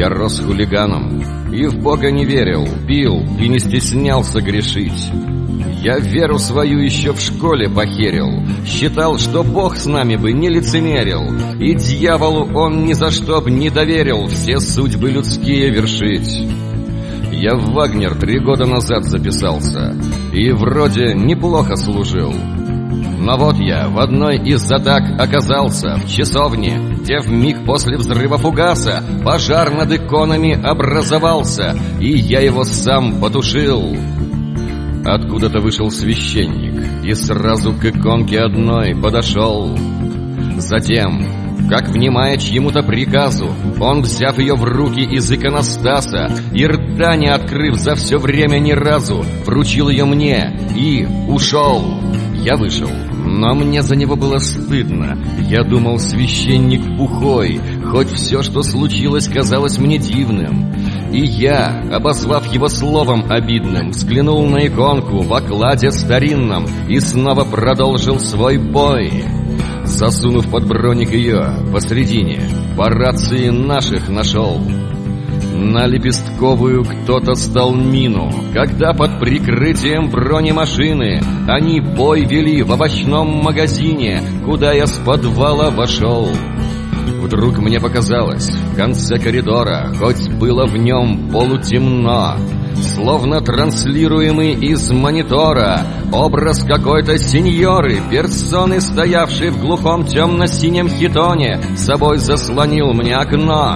Я рос хулиганом и в Бога не верил, пил и не стеснялся грешить. Я веру свою еще в школе похерил, считал, что Бог с нами бы не лицемерил, и дьяволу он ни за что б не доверил все судьбы людские вершить. Я в Вагнер 3 года назад записался и вроде неплохо служил. Но вот я в одной из атак оказался в часовне, где вмиг после взрыва фугаса пожар над иконами образовался, и я его сам потушил. Откуда-то вышел священник и сразу к иконке одной подошел. Затем, как внимая чьему-то приказу, он, взяв ее в руки из иконостаса и рта не открыв за все время ни разу, вручил ее мне и ушел. Я вышел, но мне за него было стыдно. Я думал, священник бухой, хоть все, что случилось, казалось мне дивным. И я, обозвав его словом обидным, взглянул на иконку в окладе старинном и снова продолжил свой бой. Засунув под броник ее посредине, по рации наших нашел. На лепестковую кто-то стал мину, когда под прикрытием бронемашины они бой вели в овощном магазине, куда я с подвала вошел. Вдруг мне показалось, в конце коридора, хоть было в нем полутемно, словно транслируемый из монитора, образ какой-то сеньоры, персоны, стоявшей в глухом темно-синем хитоне, собой заслонил мне окно.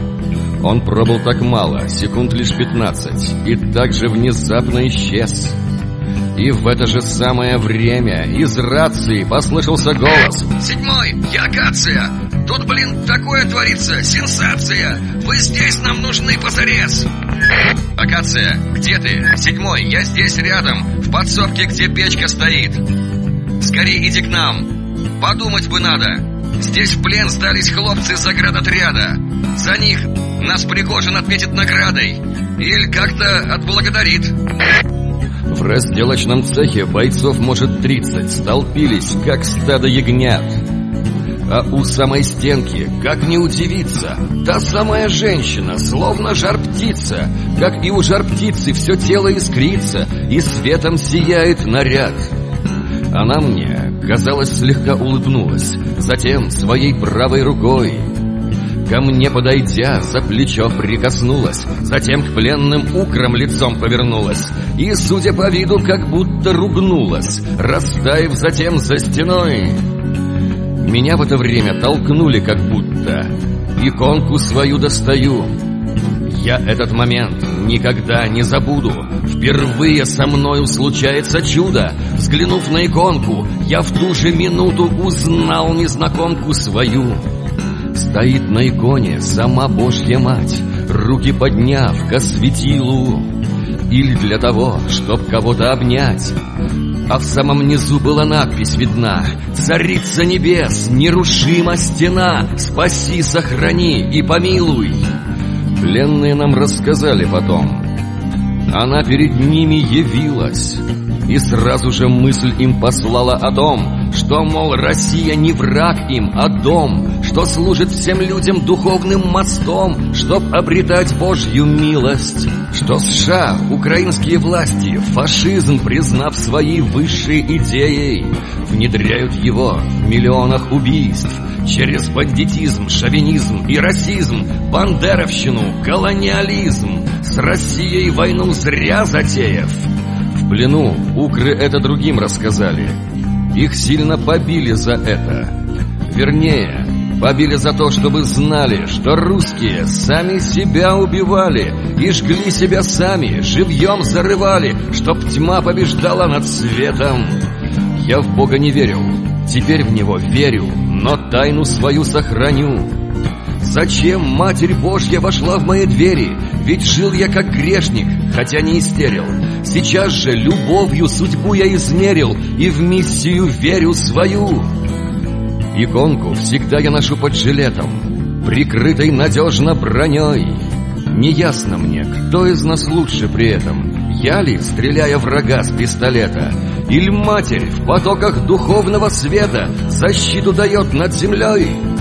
Он пробыл так мало, секунд лишь 15, и так же внезапно исчез. И в это же самое время из рации послышался голос: «Седьмой, я Акация! Тут, такое творится, сенсация! Вы здесь нам нужны позарез!» «Акация, где ты? Седьмой, я здесь рядом, в подсобке, где печка стоит. Скорей иди к нам, подумать бы надо. Здесь в плен сдались хлопцы заградотряда. За них нас Пригожин отметит наградой или как-то отблагодарит». В разделочном цехе бойцов, может, 30, столпились, как стадо ягнят. А у самой стенки, как не удивиться, та самая женщина, словно жар-птица. Как и у жар-птицы, все тело искрится, и светом сияет наряд. Она мне, казалось, слегка улыбнулась, затем своей правой рукой ко мне подойдя, за плечо прикоснулась, затем к пленным украм лицом повернулась и, судя по виду, как будто ругнулась, растаяв затем за стеной. Меня в это время толкнули как будто. Иконку свою достаю. Я этот момент никогда не забуду. Впервые со мною случается чудо. Взглянув на иконку, я в ту же минуту узнал незнакомку свою. Стоит на иконе сама Божья Мать, руки подняв ко светилу, или для того, чтоб кого-то обнять. А в самом низу была надпись видна: «Царица небес, нерушима стена, спаси, сохрани и помилуй». Пленные нам рассказали потом. Она перед ними явилась, и сразу же мысль им послала о том, что, мол, Россия не враг им, а дом, что служит всем людям духовным мостом, чтоб обретать Божью милость, что США, украинские власти, фашизм, признав своей высшей идеей, внедряют его в миллионах убийств через бандитизм, шовинизм и расизм, бандеровщину, колониализм, с Россией войну зря затеяв. В плену укры это другим рассказали. Их сильно побили за это. Вернее, побили за то, чтобы знали, что русские сами себя убивали и жгли себя сами, живьем зарывали, чтоб тьма побеждала над светом. Я в Бога не верил, теперь в Него верю, но тайну свою сохраню. Зачем Матерь Божья вошла в мои двери? Ведь жил я как грешник, хотя не истерил. Сейчас же любовью судьбу я измерил и в миссию верю свою. Иконку всегда я ношу под жилетом, прикрытой надежно броней. Неясно мне, кто из нас лучше при этом: я ли, стреляя врага с пистолета, или Матерь в потоках духовного света защиту дает над землей?